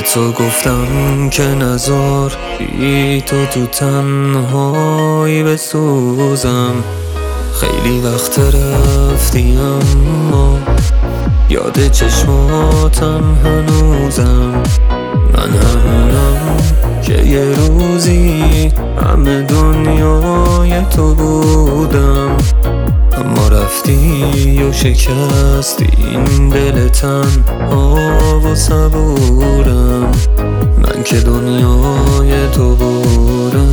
تو گفتم که نذار بی تو تنهایی بسوزم. خیلی وقت رفتی اما یاد چشماتم هنوزم. من همونم که یه روزی همه دنیای تو بودم، اما رفتی و شکستی این دل تنها و صبورم. من که دنیای تو بودم.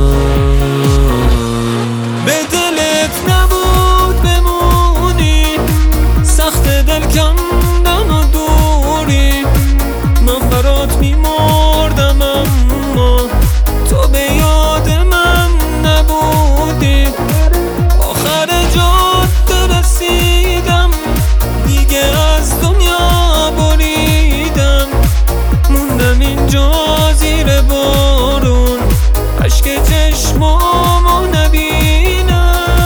به دلت نبود بمونی، سخت دل کندن و دوری. من برات میمردم اما تو به یاد من نبودی. آخر جاده رسیدم، دیگه از دنیا بریدم. موندم اینجا زیر بارون، اشک چشمامو نبینم.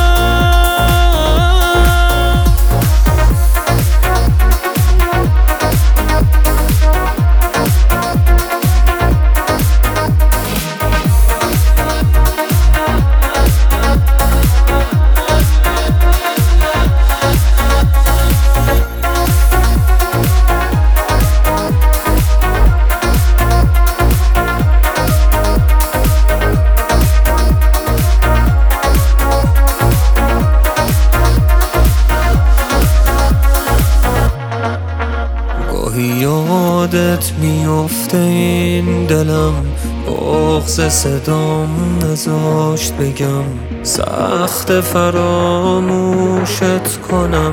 یادت میفته این دلم، بغض صدام نذاشت بگم. سخت فراموشت کنم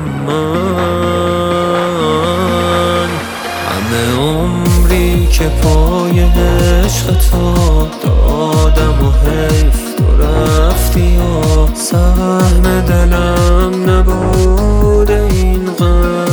من. همه عمری که پای عشق تو دادم و حیف تو رفتی و سهم دلم نبوده این غم.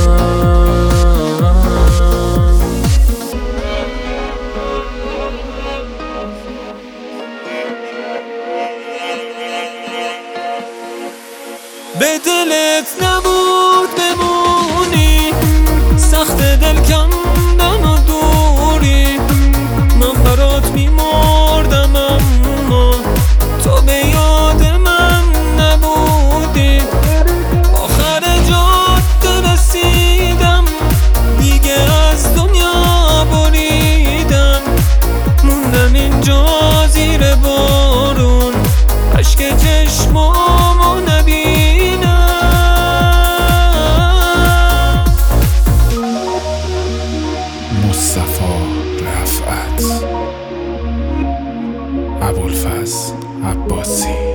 به دلت نبود بمونی، سخت دل کندن و دوری. من برات میمردم اما تو به یاد من نبودی. آخر جاده رسیدم، دیگه از دنیا بریدم. موندم اینجا زیر بارون، اشک چشمامو نبینم. مصطفی رفعت، ابوالفضل عباسی.